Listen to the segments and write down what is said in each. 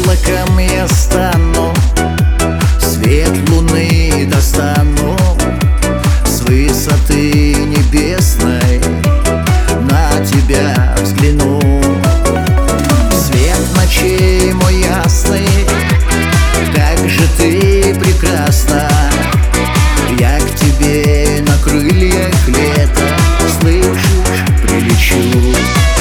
Облаком я стану, свет луны достану с высоты небесной, на тебя взгляну. Свет ночей мой ясный, как же ты прекрасна. Я к тебе на крыльях лета, слышишь, прилечу.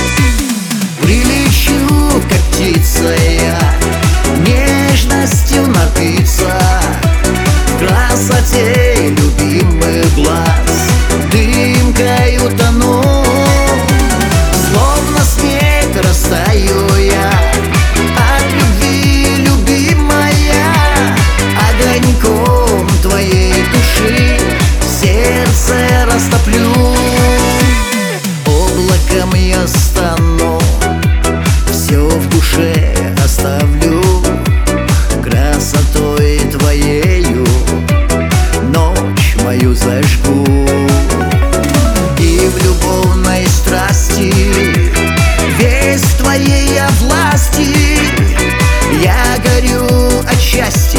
Прилечу, как птица я, нежностью напиться, в красоте любимых глаз дымкой утону. Словно снег растаю я от любви, любимая, огоньком твоей души сердце растоплю. Облаком я стану, все в душе оставлю, красотой твоею ночь мою зажгу. И в любовной страсти, весь в твоей я власти, я горю от счастья.